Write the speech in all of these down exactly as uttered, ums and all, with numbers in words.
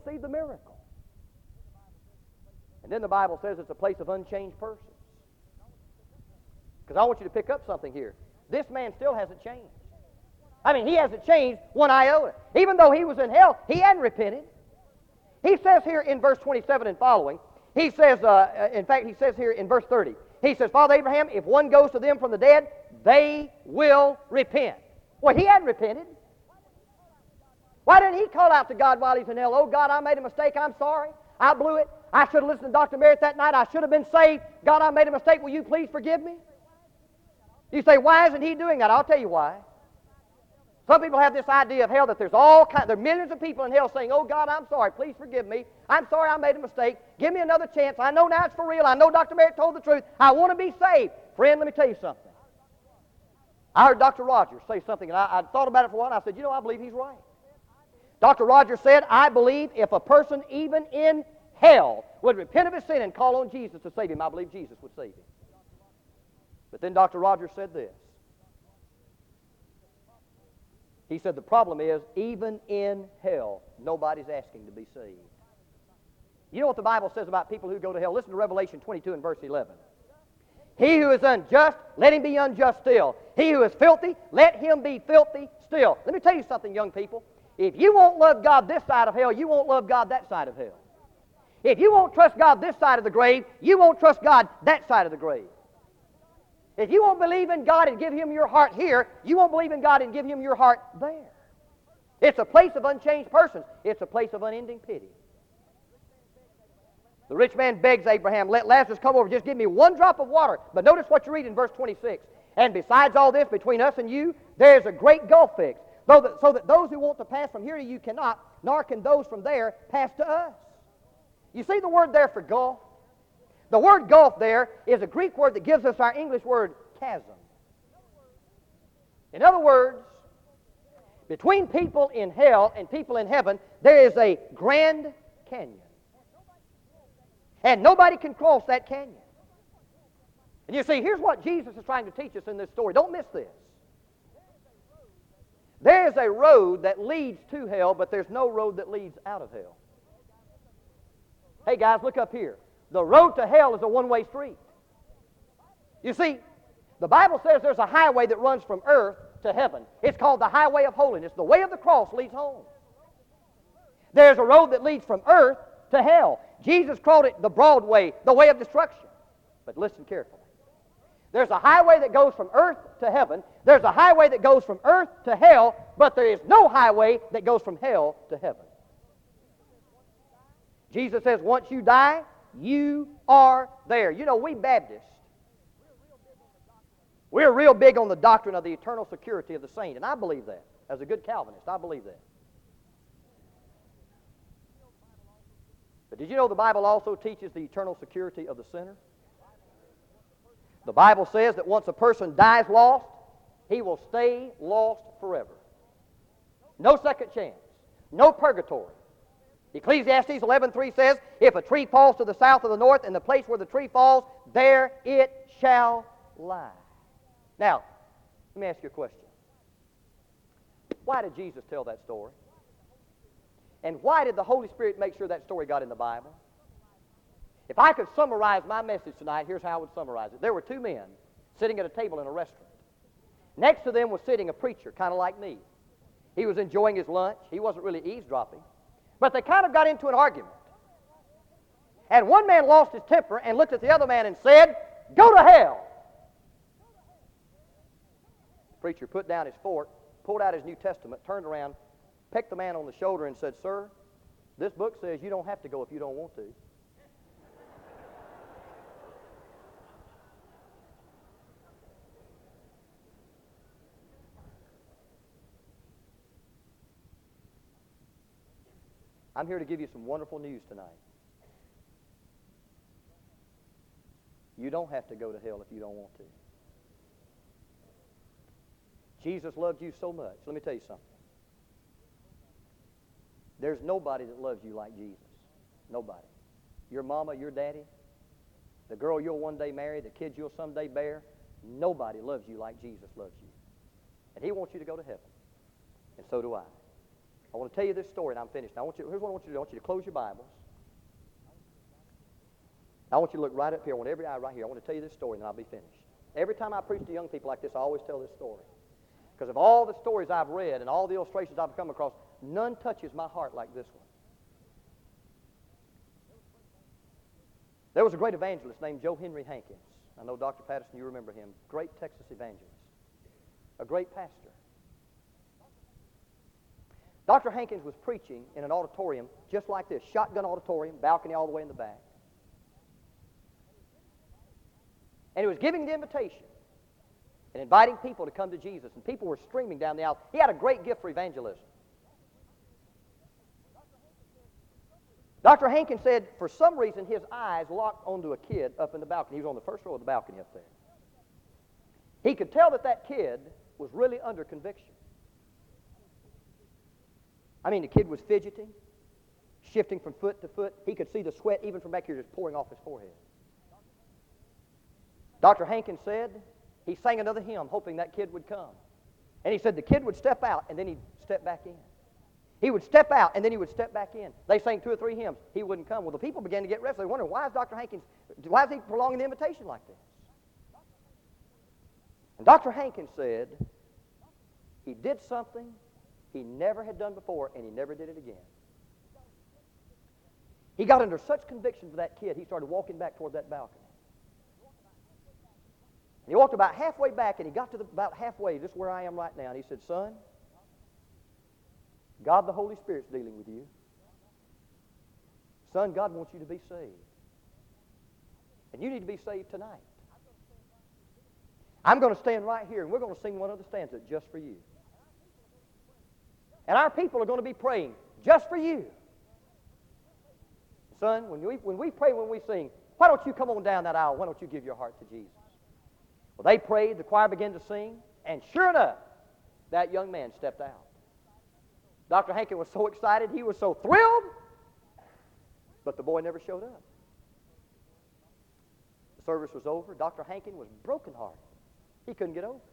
receive the miracle. And then the Bible says it's a place of unchanged persons. Because I want you to pick up something here. This man still hasn't changed. I mean, he hasn't changed one iota. Even though he was in hell, he hadn't repented. He says here in verse twenty-seven and following, he says, uh, in fact, he says here in verse thirty, he says, Father Abraham, if one goes to them from the dead, they will repent. Well, he hadn't repented. Why didn't he call out to God while he's in hell? Oh, God, I made a mistake. I'm sorry. I blew it. I should have listened to Doctor Merritt that night. I should have been saved. God, I made a mistake. Will you please forgive me? You say, why isn't he doing that? I'll tell you why. Some people have this idea of hell that there's all kind, there are millions of people in hell saying, oh, God, I'm sorry. Please forgive me. I'm sorry I made a mistake. Give me another chance. I know now it's for real. I know Doctor Merritt told the truth. I want to be saved. Friend, let me tell you something. I heard Doctor Rogers say something, and I, I thought about it for a while, and I said, you know, I believe he's right. Doctor Rogers said, I believe if a person even in hell would repent of his sin and call on Jesus to save him, I believe Jesus would save him. But then Doctor Rogers said this. He said the problem is, even in hell, nobody's asking to be saved. You know what the Bible says about people who go to hell? Listen to Revelation twenty-two and verse eleven. He who is unjust, let him be unjust still. He who is filthy, let him be filthy still. Let me tell you something, young people. If you won't love God this side of hell, you won't love God that side of hell. If you won't trust God this side of the grave, you won't trust God that side of the grave. If you won't believe in God and give Him your heart here, you won't believe in God and give Him your heart there. It's a place of unchanged persons. It's a place of unending pity. The rich man begs Abraham, let Lazarus come over, just give me one drop of water. But notice what you read in verse twenty-six. And besides all this, between us and you, there is a great gulf fixed, so that, so that those who want to pass from here to you cannot, nor can those from there pass to us. You see the word there for gulf? The word gulf there is a Greek word that gives us our English word chasm. In other words, between people in hell and people in heaven, there is a Grand Canyon. And nobody can cross that canyon. And you see, here's what Jesus is trying to teach us in this story. Don't miss this. There is a road that leads to hell, but there's no road that leads out of hell. Hey guys, look up here. The road to hell is a one-way street. You see, the Bible says there's a highway that runs from earth to heaven. It's called the highway of holiness. The way of the cross leads home. There's a road that leads from earth to hell. Jesus called it the broad way, the way of destruction. But listen carefully. There's a highway that goes from earth to heaven. There's a highway that goes from earth to hell, but there is no highway that goes from hell to heaven. Jesus says, once you die, you are there. You know, we Baptists, we're real big on the doctrine of the eternal security of the saint, and I believe that. As a good Calvinist, I believe that. But did you know the Bible also teaches the eternal security of the sinner? The Bible says that once a person dies lost, he will stay lost forever. No second chance. No purgatory. Ecclesiastes eleven three says, if a tree falls to the south or the north, in the place where the tree falls, there it shall lie. Now, let me ask you a question. Why did Jesus tell that story? And why did the Holy Spirit make sure that story got in the Bible? If I could summarize my message tonight, here's how I would summarize it. There were two men sitting at a table in a restaurant. Next to them was sitting a preacher, kind of like me. He was enjoying his lunch. He wasn't really eavesdropping. But they kind of got into an argument. And one man lost his temper and looked at the other man and said, go to hell. The preacher put down his fork, pulled out his New Testament, turned around, pecked the man on the shoulder and said, sir, this book says you don't have to go if you don't want to. I'm here to give you some wonderful news tonight. You don't have to go to hell if you don't want to. Jesus loved you so much. Let me tell you something. There's nobody that loves you like Jesus. Nobody. Your mama, your daddy, the girl you'll one day marry, the kids you'll someday bear, nobody loves you like Jesus loves you. And He wants you to go to heaven. And so do I. I want to tell you this story, and I'm finished. Now, I want you, here's what I want you to do. I want you to close your Bibles. I want you to look right up here. I want every eye right here. I want to tell you this story, and then I'll be finished. Every time I preach to young people like this, I always tell this story. Because of all the stories I've read and all the illustrations I've come across, none touches my heart like this one. There was a great evangelist named Joe Henry Hankins. I know Doctor Patterson, you remember him. Great Texas evangelist. A great pastor. Doctor Hankins was preaching in an auditorium just like this, shotgun auditorium, balcony all the way in the back. And he was giving the invitation and inviting people to come to Jesus, and people were streaming down the aisle. He had a great gift for evangelism. Doctor Hankins said for some reason his eyes locked onto a kid up in the balcony. He was on the first row of the balcony up there. He could tell that that kid was really under conviction. I mean, the kid was fidgeting, shifting from foot to foot. He could see the sweat even from back here just pouring off his forehead. Doctor Hankins said he sang another hymn hoping that kid would come. And he said the kid would step out and then he'd step back in. He would step out and then he would step back in. They sang two or three hymns. He wouldn't come. Well, the people began to get restless. They wondered, why is Doctor Hankins, why is he prolonging the invitation like this? And Doctor Hankins said he did something he never had done before, and he never did it again. He got under such conviction for that kid, he started walking back toward that balcony. And he walked about halfway back, and he got to the, about halfway, just where I am right now, and he said, son, God the Holy Spirit's dealing with you. Son, God wants you to be saved. And you need to be saved tonight. I'm going to stand right here, and we're going to sing one other stanza just for you. And our people are going to be praying just for you. Son, when we, when we pray, when we sing, why don't you come on down that aisle? Why don't you give your heart to Jesus? Well, they prayed, the choir began to sing, and sure enough, that young man stepped out. Doctor Hankins was so excited, he was so thrilled, but the boy never showed up. The service was over. Doctor Hankins was brokenhearted. He couldn't get over it.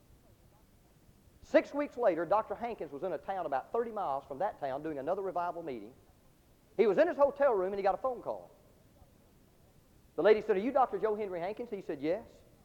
Six weeks later, Doctor Hankins was in a town about thirty miles from that town doing another revival meeting. He was in his hotel room and he got a phone call. The lady said, are you Doctor Joe Henry Hankins? He said, yes.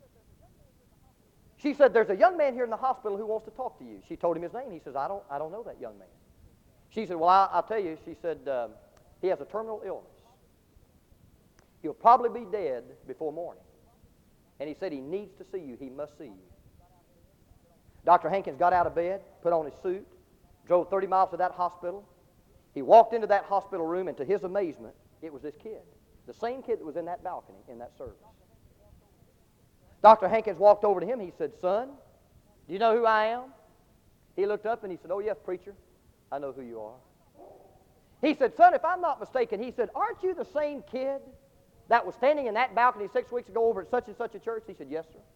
She said, there's a young man here in the hospital who wants to talk to you. She told him his name. He says, I don't, I don't know that young man. She said, well, I, I'll tell you. She said, um, he has a terminal illness. He'll probably be dead before morning. And he said he needs to see you. He must see you. Doctor Hankins got out of bed, put on his suit, drove thirty miles to that hospital. He walked into that hospital room, and to his amazement, it was this kid, the same kid that was in that balcony in that service. Doctor Hankins walked over to him. He said, son, do you know who I am? He looked up and he said, oh, yes, preacher, I know who you are. He said, son, if I'm not mistaken, he said, aren't you the same kid that was standing in that balcony six weeks ago over at such and such a church? He said, yes, sir.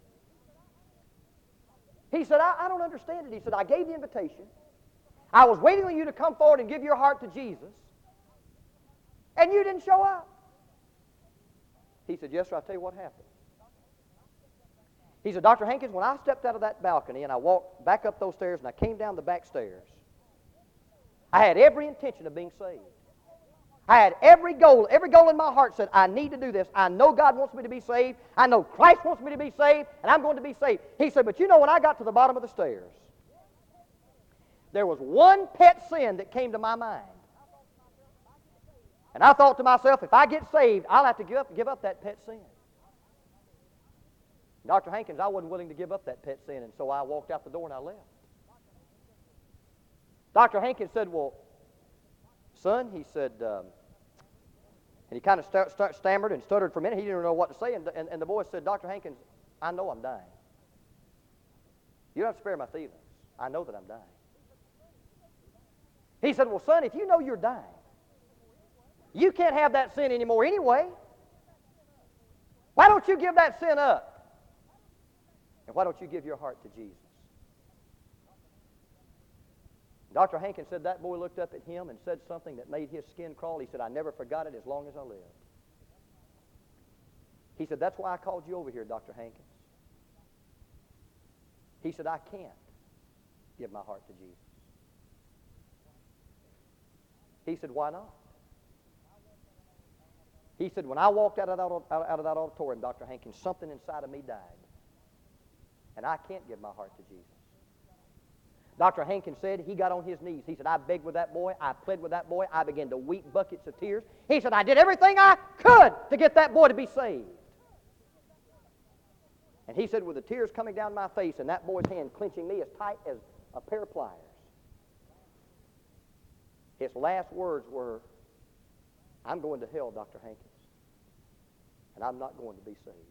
He said, I, I don't understand it. He said, I gave the invitation. I was waiting on you to come forward and give your heart to Jesus, and you didn't show up. He said, yes, sir, I'll tell you what happened. He said, Doctor Hankins, when I stepped out of that balcony and I walked back up those stairs and I came down the back stairs, I had every intention of being saved. I had every goal, every goal in my heart said, I need to do this. I know God wants me to be saved. I know Christ wants me to be saved, and I'm going to be saved. He said, but you know, when I got to the bottom of the stairs, there was one pet sin that came to my mind. And I thought to myself, if I get saved, I'll have to give up, give up that pet sin. Doctor Hankins, I wasn't willing to give up that pet sin, and so I walked out the door and I left. Doctor Hankins said, well, son, he said, um, and he kind of st- st- stammered and stuttered for a minute. He didn't know what to say, and, and, and the boy said, Doctor Hankins, I know I'm dying. You don't have to spare my feelings. I know that I'm dying. He said, well, son, if you know you're dying, you can't have that sin anymore anyway. Why don't you give that sin up? And why don't you give your heart to Jesus? Doctor Hankins said that boy looked up at him and said something that made his skin crawl. He said, I never forgot it as long as I lived. He said, that's why I called you over here, Doctor Hankins. He said, I can't give my heart to Jesus. He said, why not? He said, when I walked out of that, out of that auditorium, Doctor Hankins, something inside of me died. And I can't give my heart to Jesus. Doctor Hankins said he got on his knees. He said, I begged with that boy. I pled with that boy. I began to weep buckets of tears. He said, I did everything I could to get that boy to be saved. And he said, with the tears coming down my face and that boy's hand clenching me as tight as a pair of pliers, his last words were, I'm going to hell, Doctor Hankins, and I'm not going to be saved.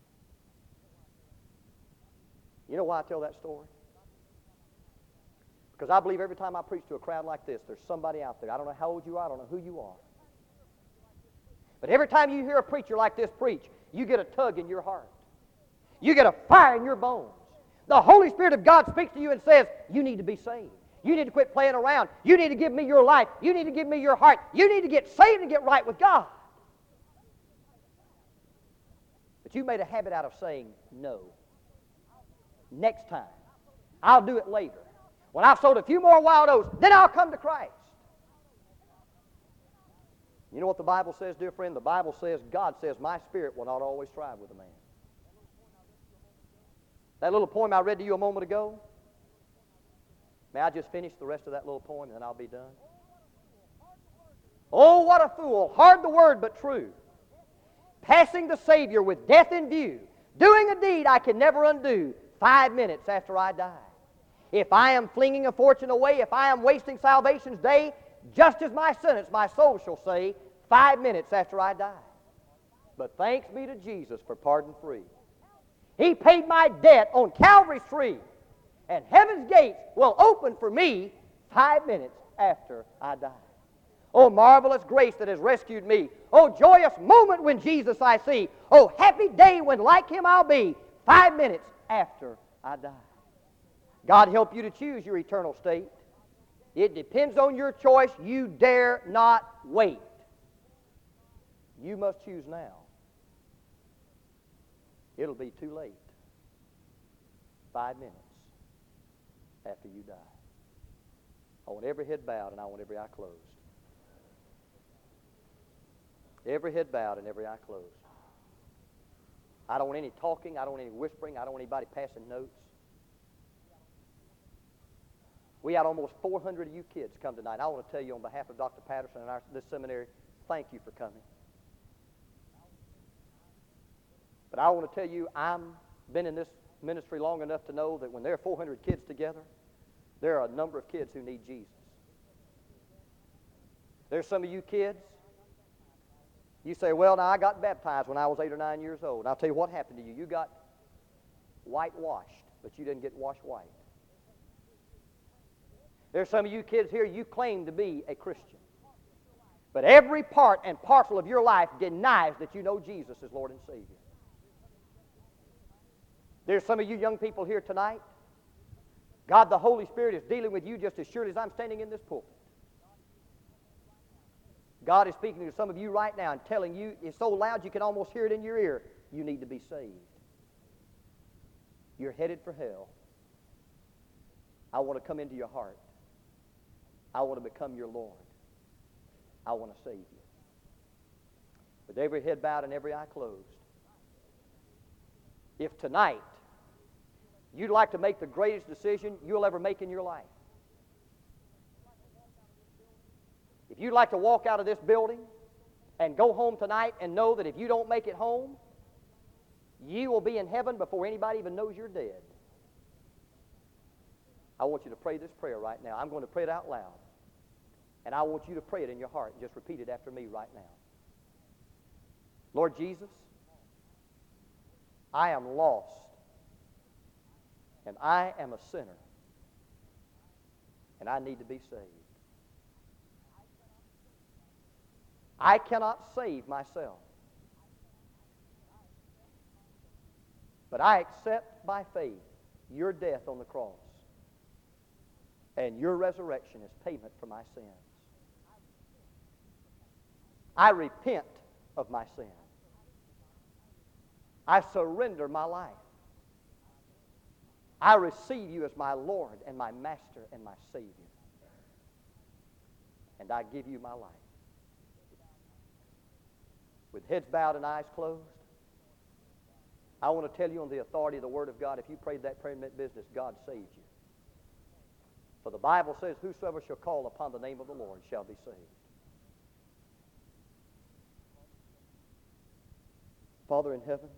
You know why I tell that story? Because I believe every time I preach to a crowd like this, there's somebody out there. I don't know how old you are. I don't know who you are. But every time you hear a preacher like this preach, you get a tug in your heart. You get a fire in your bones. The Holy Spirit of God speaks to you and says, you need to be saved. You need to quit playing around. You need to give me your life. You need to give me your heart. You need to get saved and get right with God. But you made a habit out of saying no. Next time. I'll do it later. When I've sold a few more wild oats, then I'll come to Christ. You know what the Bible says, dear friend? The Bible says, God says, my spirit will not always strive with a man. That little poem I read to you a moment ago, may I just finish the rest of that little poem and then I'll be done? Oh, what a fool, hard the word but true, passing the Savior with death in view, doing a deed I can never undo, five minutes after I die. If I am flinging a fortune away, if I am wasting salvation's day, just as my sentence, my soul shall say, five minutes after I die. But thanks be to Jesus for pardon free. He paid my debt on Calvary's tree, and heaven's gates will open for me five minutes after I die. Oh, marvelous grace that has rescued me. Oh, joyous moment when Jesus I see. Oh, happy day when like Him I'll be five minutes after I die. God help you to choose your eternal state. It depends on your choice. You dare not wait. You must choose now. It'll be too late. Five minutes after you die. I want every head bowed and I want every eye closed. Every head bowed and every eye closed. I don't want any talking. I don't want any whispering. I don't want anybody passing notes. We had almost four hundred of you kids come tonight. I want to tell you on behalf of Doctor Patterson and our, this seminary, thank you for coming. But I want to tell you, I've been in this ministry long enough to know that when there are four hundred kids together, there are a number of kids who need Jesus. There's some of you kids, you say, well, now I got baptized when I was eight or nine years old. And I'll tell you what happened to you. You got whitewashed, but you didn't get washed white. There's some of you kids here, you claim to be a Christian. But every part and parcel of your life denies that you know Jesus as Lord and Savior. There's some of you young people here tonight. God the Holy Spirit is dealing with you just as surely as I'm standing in this pulpit. God is speaking to some of you right now and telling you, it's so loud you can almost hear it in your ear, you need to be saved. You're headed for hell. I want to come into your heart. I want to become your Lord. I want to save you. With every head bowed and every eye closed, if tonight you'd like to make the greatest decision you'll ever make in your life, if you'd like to walk out of this building and go home tonight and know that if you don't make it home, you will be in heaven before anybody even knows you're dead, I want you to pray this prayer right now. I'm going to pray it out loud. And I want you to pray it in your heart and just repeat it after me right now. Lord Jesus, I am lost, and I am a sinner, and I need to be saved. I cannot save myself, but I accept by faith your death on the cross and your resurrection as payment for my sins. I repent of my sin. I surrender my life. I receive you as my Lord and my Master and my Savior. and I give you my life. With heads bowed and eyes closed, I want to tell you on the authority of the Word of God, if you prayed that prayer and meant business, God saved you. For the Bible says, whosoever shall call upon the name of the Lord shall be saved. Father in heaven,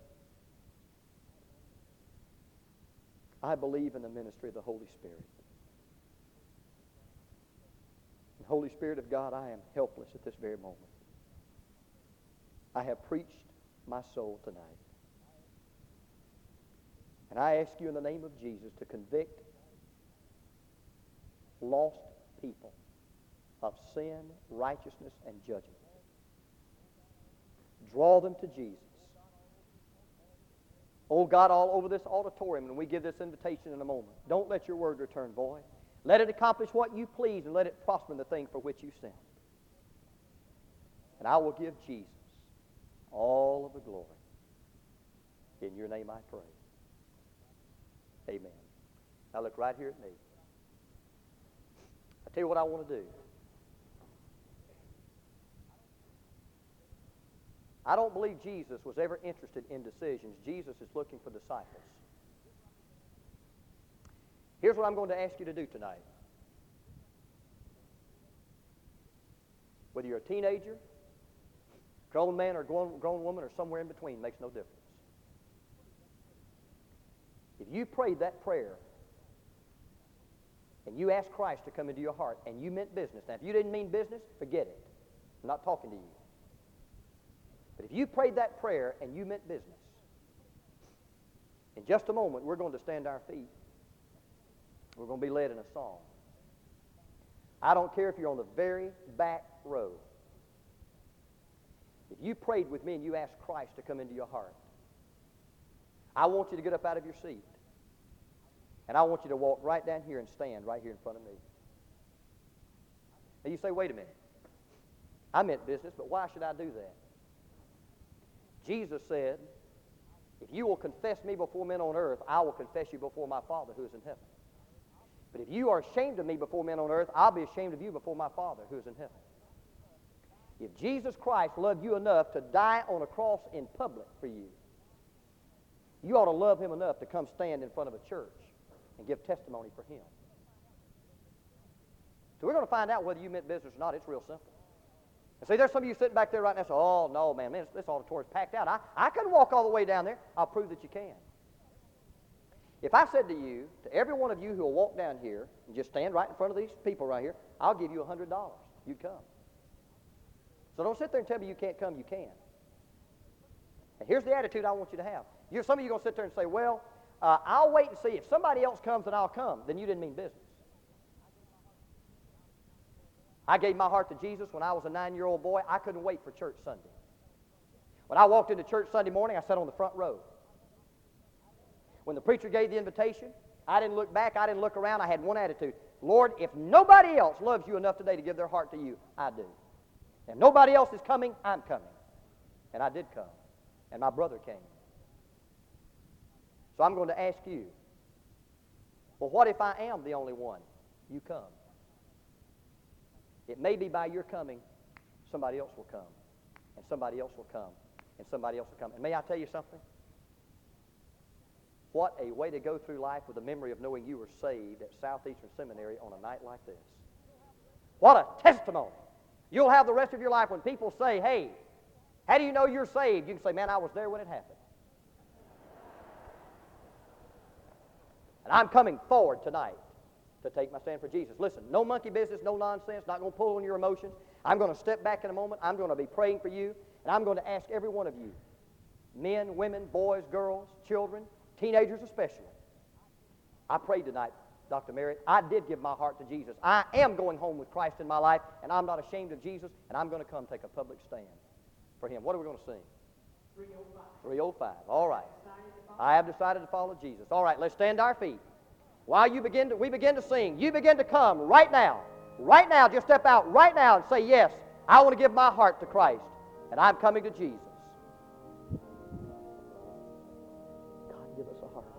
I believe in the ministry of the Holy Spirit. And Holy Spirit of God, I am helpless at this very moment. I have preached my soul tonight. And I ask you in the name of Jesus to convict lost people of sin, righteousness, and judgment. Draw them to Jesus. Oh God, all over this auditorium, and we give this invitation in a moment, don't let your word return void. Let it accomplish what you please, and let it prosper in the thing for which you sent. And I will give Jesus all of the glory. In your name I pray. Amen. Now look right here at me. I tell you what I want to do. I don't believe Jesus was ever interested in decisions. Jesus is looking for disciples. Here's what I'm going to ask you to do tonight. Whether you're a teenager, grown man or grown, grown woman, or somewhere in between, makes no difference. If you prayed that prayer and you asked Christ to come into your heart and you meant business, now if you didn't mean business, forget it. I'm not talking to you. But if you prayed that prayer and you meant business, in just a moment we're going to stand to our feet. We're going to be led in a song. I don't care if you're on the very back row. If you prayed with me and you asked Christ to come into your heart, I want you to get up out of your seat. And I want you to walk right down here and stand right here in front of me. Now you say, wait a minute. I meant business, but why should I do that? Jesus said, if you will confess me before men on earth, I will confess you before my Father who is in heaven. But if you are ashamed of me before men on earth, I'll be ashamed of you before my Father who is in heaven. If Jesus Christ loved you enough to die on a cross in public for you, you ought to love him enough to come stand in front of a church and give testimony for him. So we're going to find out whether you meant business or not. It's real simple. And see, there's some of you sitting back there right now saying, oh, no, man, man this, this auditorium's packed out. I, I couldn't walk all the way down there. I'll prove that you can. If I said to you, to every one of you who will walk down here and just stand right in front of these people right here, I'll give you one hundred dollars. You'd come. So don't sit there and tell me you can't come. You can. And here's the attitude I want you to have. You're, some of you are going to sit there and say, well, uh, I'll wait and see. If somebody else comes, then I'll come. Then you didn't mean business. I gave my heart to Jesus when I was a nine-year-old boy. I couldn't wait for church Sunday. When I walked into church Sunday morning, I sat on the front row. When the preacher gave the invitation, I didn't look back. I didn't look around. I had one attitude. Lord, if nobody else loves you enough today to give their heart to you, I do. If nobody else is coming, I'm coming. And I did come. And my brother came. So I'm going to ask you, well, what if I am the only one? You come. It may be by your coming, somebody else will come. And somebody else will come. And somebody else will come. And may I tell you something? What a way to go through life with the memory of knowing you were saved at Southeastern Seminary on a night like this. What a testimony. You'll have the rest of your life when people say, hey, how do you know you're saved? You can say, man, I was there when it happened. And I'm coming forward tonight to take my stand for Jesus. Listen, no monkey business, no nonsense, not going to pull on your emotions. I'm going to step back in a moment. I'm going to be praying for you, and I'm going to ask every one of you, men, women, boys, girls, children, teenagers especially. I prayed tonight, Doctor Merritt. I did give my heart to Jesus. I am going home with Christ in my life, and I'm not ashamed of Jesus, and I'm going to come take a public stand for him. What are we going to sing? three oh five. three oh five. All right. I have decided to follow Jesus. All right, let's stand to our feet. While you begin to, we begin to sing, you begin to come right now. Right now, just step out right now and say, yes, I want to give my heart to Christ, and I'm coming to Jesus. God, give us a heart.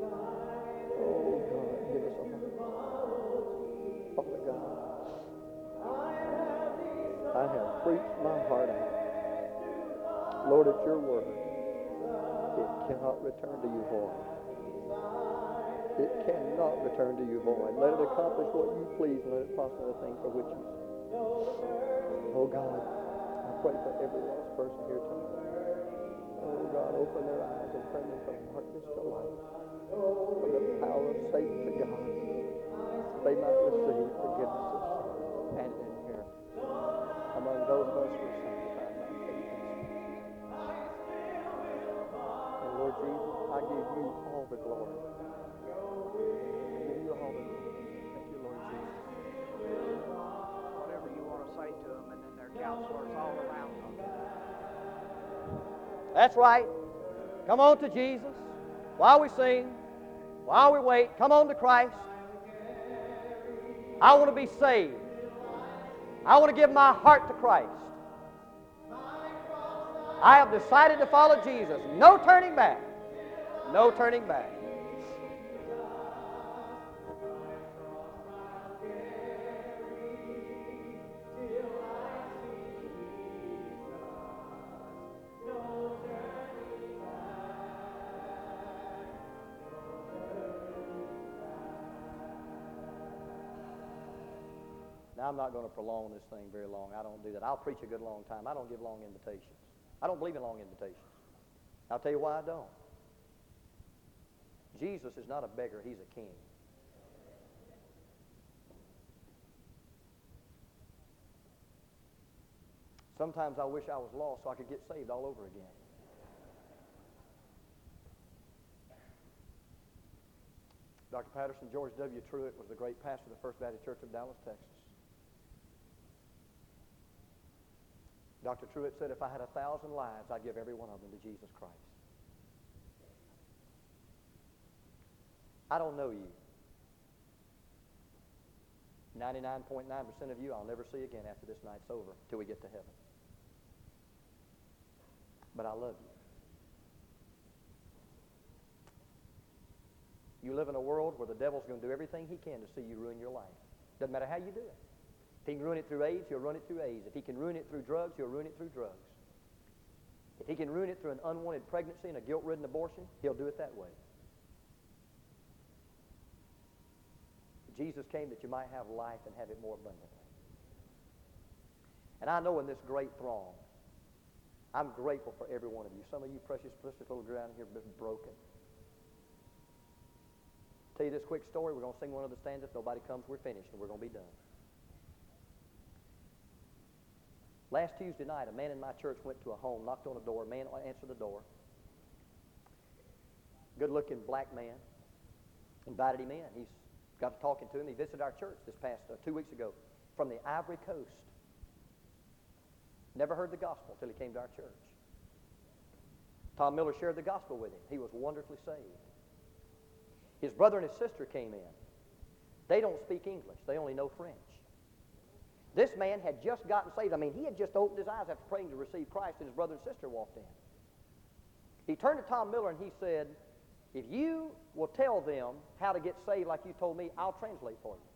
Oh, God, give us a heart. Father God. I have preached my heart out. Lord, it's your word. It cannot return to you void. It cannot return to you void. Let it accomplish what you please, and let it prosper the thing for which you say. Oh God, I pray for every lost person here tonight. Oh God, open their eyes and turn them from darkness to light, from the power of Satan to God. They might receive forgiveness of sin and an inheritance among those of us who are sanctified by faith in His Son. And Lord Jesus, I give you all the glory. I give you all the glory. Thank you, Lord Jesus. Whatever you want to say to them, and then their counselors all around them. That's right. Come on to Jesus while we sing, while we wait. Come on to Christ. I want to be saved. I want to give my heart to Christ. I have decided to follow Jesus. No turning back. No turning back. Now, I'm not going to prolong this thing very long. I don't do that. I'll preach a good long time. I don't give long invitations. I don't believe in long invitations. I'll tell you why I don't. Jesus is not a beggar. He's a king. Sometimes I wish I was lost so I could get saved all over again. Doctor Patterson, George W. Truett was the great pastor of the First Baptist Church of Dallas, Texas. Doctor Truett said, if I had a thousand lives, I'd give every one of them to Jesus Christ. I don't know you. ninety-nine point nine percent of you I'll never see again after this night's over till we get to heaven. But I love you. You live in a world where the devil's going to do everything he can to see you ruin your life. Doesn't matter how you do it. If he can ruin it through AIDS, he'll ruin it through AIDS. If he can ruin it through drugs, he'll ruin it through drugs. If he can ruin it through an unwanted pregnancy and a guilt-ridden abortion, he'll do it that way. Jesus came that you might have life and have it more abundantly. And I know in this great throng, I'm grateful for every one of you. Some of you precious, precious little girl down here have been broken. Tell you this quick story. We're going to sing one of the stanzas. If nobody comes, we're finished, and we're going to be done. Last Tuesday night, a man in my church went to a home, knocked on a door. A man answered the door. Good-looking black man. Invited him in. He's got to talking to him. He visited our church this past uh, two weeks ago from the Ivory Coast. Never heard the gospel until he came to our church. Tom Miller shared the gospel with him. He was wonderfully saved. His brother and his sister came in. They don't speak English. They only know French. This man had just gotten saved. I mean, he had just opened his eyes after praying to receive Christ, and his brother and sister walked in. He turned to Tom Miller and he said, if you will tell them how to get saved like you told me, I'll translate for you.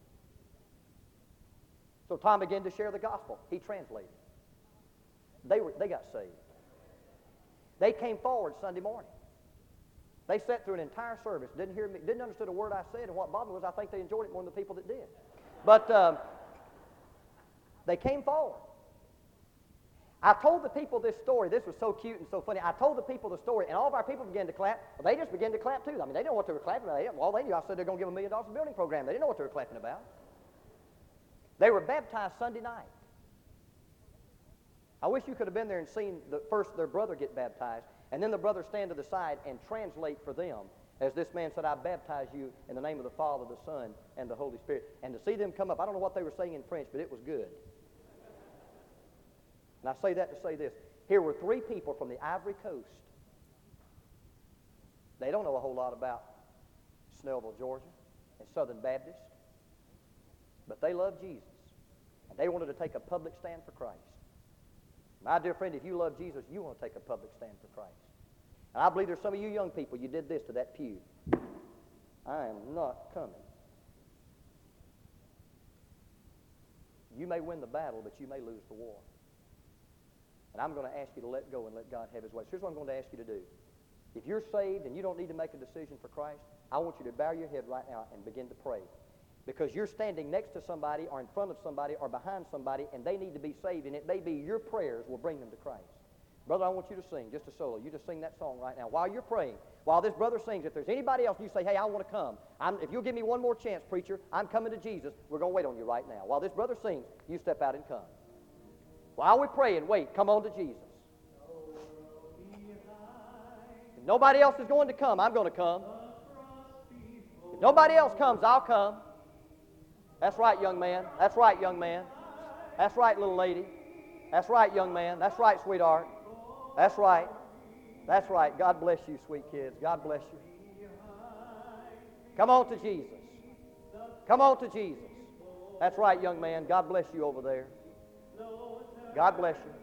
So Tom began to share the gospel. He translated. They, were, they got saved. They came forward Sunday morning. They sat through an entire service, didn't hear me, didn't understand a word I said, and what bothered me was I think they enjoyed it more than the people that did. But um, they came forward. I told the people this story. This was so cute and so funny. I told the people the story, and all of our people began to clap. Well, they just began to clap, too. I mean, they didn't know what they were clapping about. All they knew, I said they're going to give a million dollars building program. They didn't know what they were clapping about. They were baptized Sunday night. I wish you could have been there and seen the first their brother get baptized, and then the brother stand to the side and translate for them. As this man said, I baptize you in the name of the Father, the Son, and the Holy Spirit. And to see them come up, I don't know what they were saying in French, but it was good. And I say that to say this. Here were three people from the Ivory Coast. They don't know a whole lot about Snellville, Georgia, and Southern Baptist, but they love Jesus, and they wanted to take a public stand for Christ. My dear friend, if you love Jesus, you want to take a public stand for Christ. And I believe there's some of you young people, you did this to that pew. I am not coming. You may win the battle, but you may lose the war. And I'm going to ask you to let go and let God have His way. So here's what I'm going to ask you to do. If you're saved and you don't need to make a decision for Christ, I want you to bow your head right now and begin to pray. Because you're standing next to somebody or in front of somebody or behind somebody and they need to be saved, and it may be your prayers will bring them to Christ. Brother, I want you to sing just a solo. You just sing that song right now. While you're praying, while this brother sings, if there's anybody else, you say, hey, I want to come. I'm, if you'll give me one more chance, preacher, I'm coming to Jesus. We're going to wait on you right now. While this brother sings, you step out and come. While we pray and wait, come on to Jesus. If nobody else is going to come, I'm going to come. If nobody else comes, I'll come. That's right, young man. That's right, young man. That's right, little lady. That's right, young man. That's right, sweetheart. That's right. That's right. God bless you, sweet kids. God bless you. Come on to Jesus. Come on to Jesus. That's right, young man. God bless you over there. God bless you.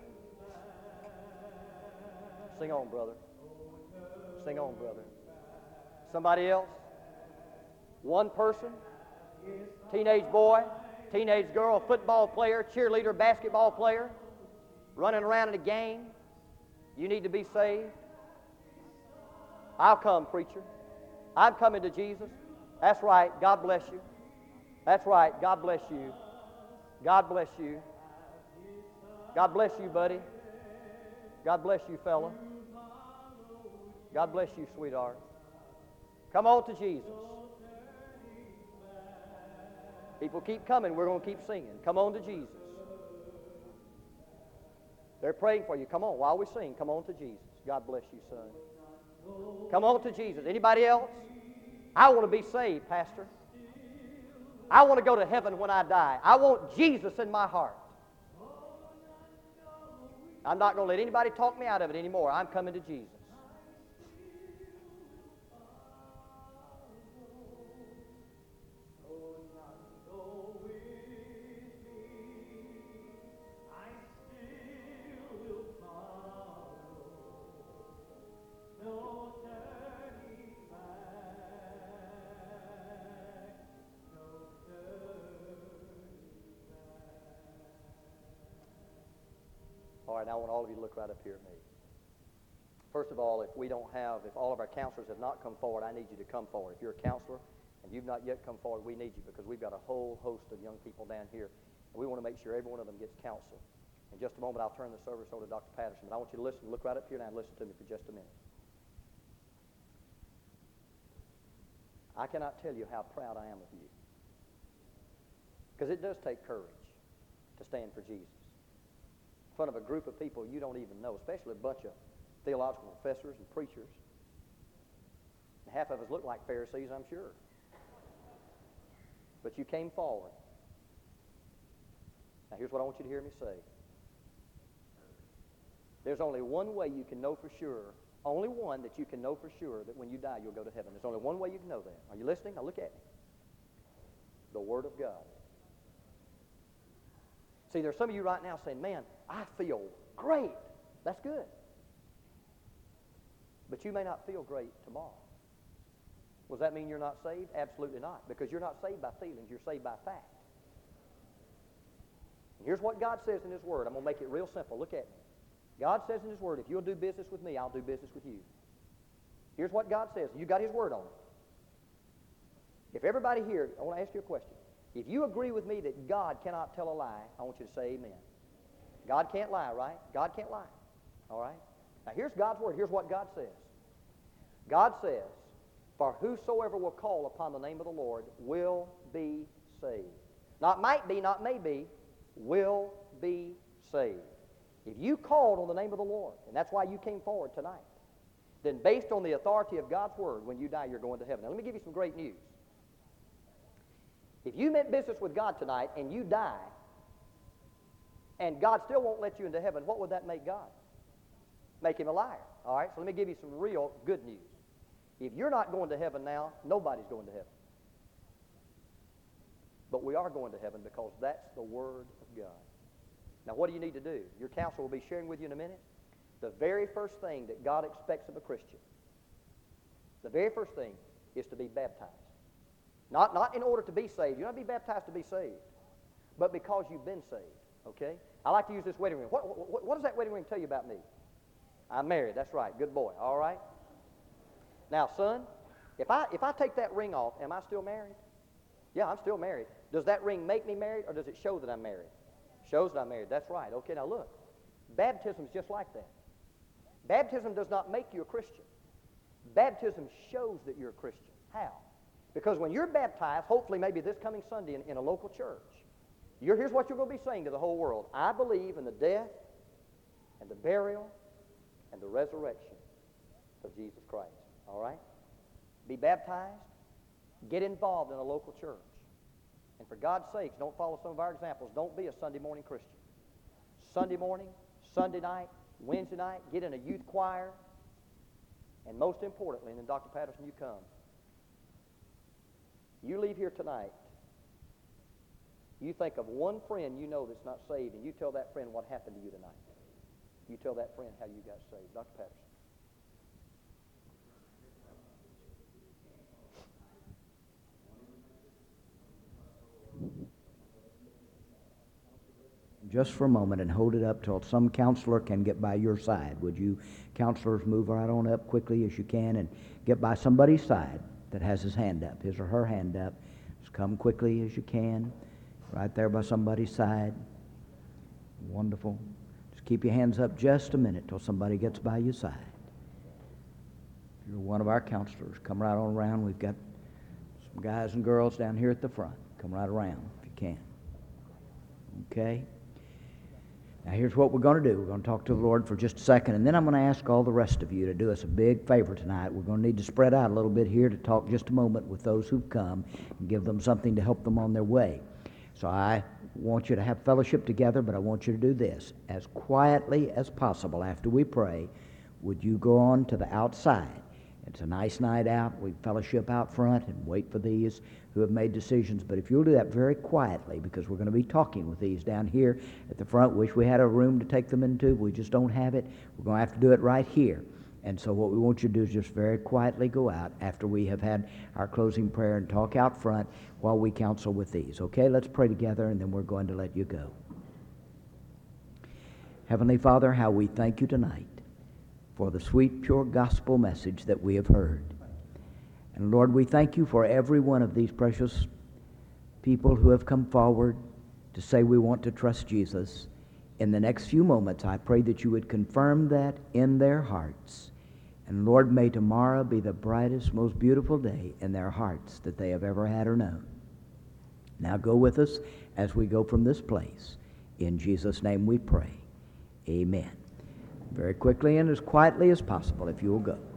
Sing on, brother. Sing on, brother. Somebody else? One person? Teenage boy? Teenage girl? Football player? Cheerleader? Basketball player? Running around in a gang? You need to be saved? I'll come, preacher. I'm coming to Jesus. That's right. God bless you. That's right. God bless you. God bless you. God bless you, buddy. God bless you, fella. God bless you, sweetheart. Come on to Jesus. People keep coming. We're going to keep singing. Come on to Jesus. They're praying for you. Come on. While we sing, come on to Jesus. God bless you, son. Come on to Jesus. Anybody else? I want to be saved, Pastor. I want to go to heaven when I die. I want Jesus in my heart. I'm not going to let anybody talk me out of it anymore. I'm coming to Jesus. All right, now I want all of you to look right up here at me. First of all, if we don't have, if all of our counselors have not come forward, I need you to come forward. If you're a counselor and you've not yet come forward, we need you because we've got a whole host of young people down here, and we want to make sure every one of them gets counsel. In just a moment, I'll turn the service over to Doctor Patterson, but I want you to listen, look right up here now and listen to me for just a minute. I cannot tell you how proud I am of you because it does take courage to stand for Jesus in front of a group of people you don't even know, especially a bunch of theological professors and preachers. And half of us look like Pharisees, I'm sure. But you came forward. Now here's what I want you to hear me say. There's only one way you can know for sure, only one that you can know for sure that when you die you'll go to heaven. There's only one way you can know that. Are you listening? Now look at me. The Word of God. See, there's some of you right now saying, man, I feel great. That's good. But you may not feel great tomorrow. Does that mean you're not saved? Absolutely not. Because you're not saved by feelings. You're saved by fact. And here's what God says in His Word. I'm going to make it real simple. Look at me. God says in His Word, if you'll do business with me, I'll do business with you. Here's what God says. You got His Word on it. If everybody here, I want to ask you a question. If you agree with me that God cannot tell a lie, I want you to say amen. God can't lie, right? God can't lie. All right? Now here's God's Word. Here's what God says. God says, for whosoever will call upon the name of the Lord will be saved. Not might be, not may be, will be saved. If you called on the name of the Lord, and that's why you came forward tonight, then based on the authority of God's Word, when you die, you're going to heaven. Now let me give you some great news. If you meant business with God tonight and you die, and God still won't let you into heaven, what would that make God? Make Him a liar. All right, so let me give you some real good news. If you're not going to heaven now, nobody's going to heaven. But we are going to heaven because that's the Word of God. Now, what do you need to do? Your counselor will be sharing with you in a minute. The very first thing that God expects of a Christian, the very first thing is to be baptized. Not, not in order to be saved. You don't have to be baptized to be saved. but because you've been saved, okay? I like to use this wedding ring. What, what, what does that wedding ring tell you about me? I'm married. That's right. Good boy. All right? Now, son, if I, if I take that ring off, am I still married? Yeah, I'm still married. Does that ring make me married, or does it show that I'm married? Shows that I'm married. That's right. Okay, now look. Baptism is just like that. Baptism does not make you a Christian. Baptism shows that you're a Christian. How? Because when you're baptized, hopefully maybe this coming Sunday in, in a local church, you're, here's what you're going to be saying to the whole world. I believe in the death and the burial and the resurrection of Jesus Christ. All right? Be baptized. Get involved in a local church. And for God's sakes, don't follow some of our examples. Don't be a Sunday morning Christian. Sunday morning, Sunday night, Wednesday night, get in a youth choir. And most importantly, and then Doctor Patterson, you come. You leave here tonight. You think of one friend you know that's not saved, and you tell that friend what happened to you tonight. You tell that friend how you got saved. Doctor Patterson. Just for a moment and hold it up till some counselor can get by your side. Would you, counselors, move right on up quickly as you can and get by somebody's side that has his hand up, his or her hand up. Just come quickly as you can, right there by somebody's side. Wonderful. Just keep your hands up just a minute till somebody gets by your side. If you're one of our counselors, come right on around. We've got some guys and girls down here at the front. Come right around if you can. Okay? Now, here's what we're going to do. We're going to talk to the Lord for just a second, and then I'm going to ask all the rest of you to do us a big favor tonight. We're going to need to spread out a little bit here to talk just a moment with those who've come and give them something to help them on their way. So I want you to have fellowship together, but I want you to do this. As quietly as possible after we pray, would you go on to the outside? It's a nice night out. We fellowship out front and wait for these who have made decisions. But if you'll do that very quietly, because we're going to be talking with these down here at the front. Wish we had a room to take them into. We just don't have it. We're going to have to do it right here. And so what we want you to do is just very quietly go out after we have had our closing prayer and talk out front while we counsel with these. Okay, let's pray together, and then we're going to let you go. Heavenly Father, how we thank you tonight for the sweet, pure gospel message that we have heard. And Lord, we thank you for every one of these precious people who have come forward to say we want to trust Jesus. In the next few moments, I pray that you would confirm that in their hearts. And Lord, may tomorrow be the brightest, most beautiful day in their hearts that they have ever had or known. Now go with us as we go from this place. In Jesus' name we pray. Amen. Very quickly and as quietly as possible, if you will go.